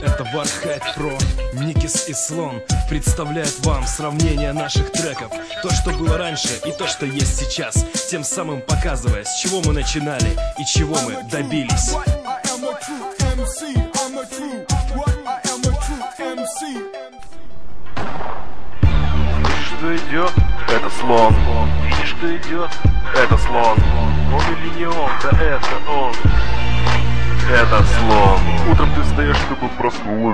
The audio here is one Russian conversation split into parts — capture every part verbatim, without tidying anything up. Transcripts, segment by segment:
Это Warhead Pro, Никис и Слон представляют вам сравнение наших треков. То, что было раньше, и то, что есть сейчас, тем самым показывая, с чего мы начинали и чего мы добились. Что идет? Это слон. Видишь, что идет? Это слон. Он или не он? Да это он. Это слон. Утром ты встаешь, чтобы проснулась.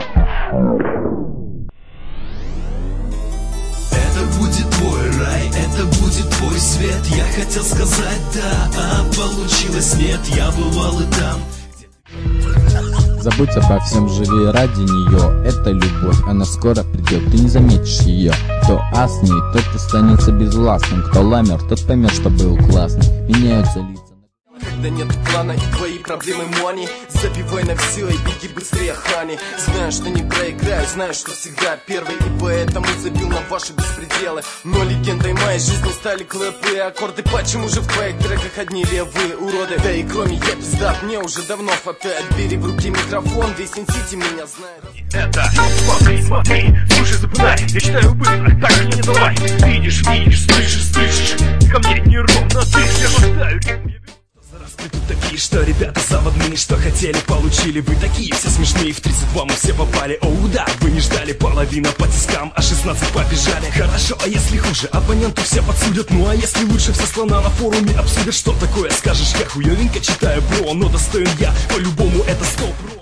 Это будет твой рай, это будет твой свет. Я хотел сказать да, а получилось нет. Я бывал и там. Забудь обо всем, живи ради нее. Это любовь, она скоро придет, ты не заметишь ее. Кто асней, тот останется безвластным. Кто ламер, тот поймет, что был классный. Меняются лица. Когда нет плана и твои проблемы мони, забивай на все и беги быстрее, хани. Знаю, что не проиграю, знаю, что всегда первый, и поэтому забил на ваши беспределы. Но легендой моей жизни стали клэпы и аккорды. Почему же в твоих треках одни левые уроды? Да и кроме я пиздат, мне уже давно хватает. Бери в руки микрофон, весь инсити меня знает. Это смотри, смотри, слушай, запоминай. Я читаю быстро, так и не давай. Видишь, видишь, слышишь, слышишь. Ко мне неровно дышишь, я хватаю ритм. Вы тут такие, что ребята заводные, что хотели, получили. Вы такие все смешные, в тридцать два мы все попали. Оу да, вы не ждали, половина по тискам, а шестнадцать побежали. Хорошо, а если хуже, оппоненту все подсудят. Ну а если лучше, все слона на форуме обсудят. Что такое скажешь, я хуёвенько читаю, бро. Но достоин я, по-любому это сто про.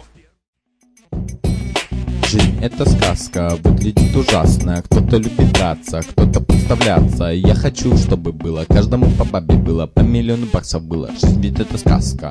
Жизнь — это сказка, выглядит ужасно. Кто-то любит драться, кто-то подставляться. Я хочу, чтобы было, каждому по бабе было, по миллиону баксов было. Жизнь ведь это сказка.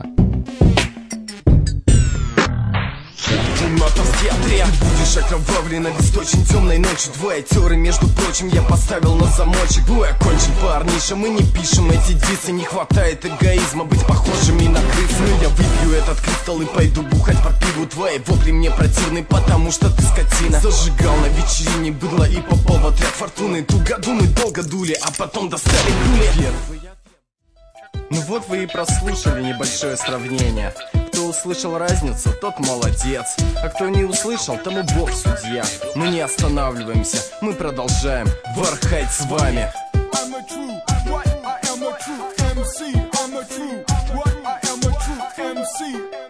В театре будешь окровавлена весь очень темной ночью. Двое теры, между прочим, я поставил на замочек. Бой окончен, парниша, мы не пишем эти дисы. Не хватает эгоизма быть похожими на крыс. Но я выпью этот кристалл и пойду бухать по пиву. Твои вопли мне противны, потому что ты скотина. Зажигал на вечерине быдло и попал в отряд фортуны. Ту году мы долго дули, а потом достали пули. Ну вот вы и прослушали небольшое сравнение. Кто услышал разницу, тот молодец. А кто не услышал, тому Бог судья. Мы не останавливаемся, мы продолжаем. Warhead с вами. I'm a true, what? I am a true эм си. I'm a true, what? I am a true эм си.